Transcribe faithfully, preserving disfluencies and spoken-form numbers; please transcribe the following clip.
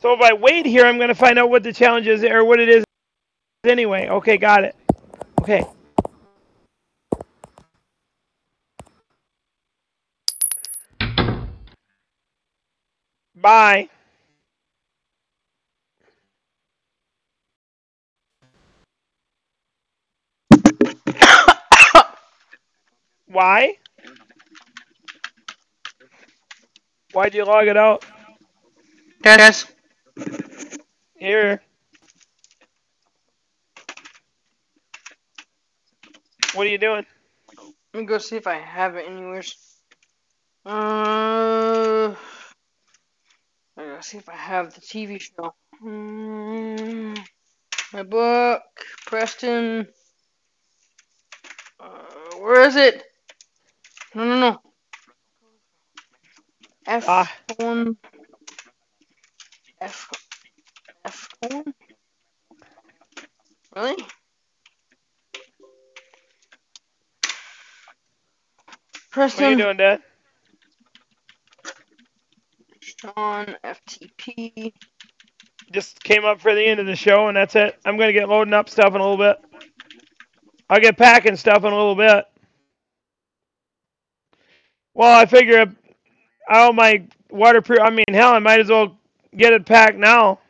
So if I wait here, I'm going to find out what the challenge is or what it is anyway. Okay, got it. Okay. Bye. Why? Why'd you log it out? Guys, Here. What are you doing? let me go see if I have it anywhere. Uh, I gotta see if I have the T V show. Mm, my book, Preston. Uh, where is it? No, no, no. F Ah, one. F F one. Really? what are you Preston. doing, Dad? Sean F T P. Just came up for the end of the show, and that's it. I'm going to get loading up stuff in a little bit. I'll get packing stuff in a little bit. Well, I figure, oh, my waterproof. I mean, hell, I might as well get it packed now.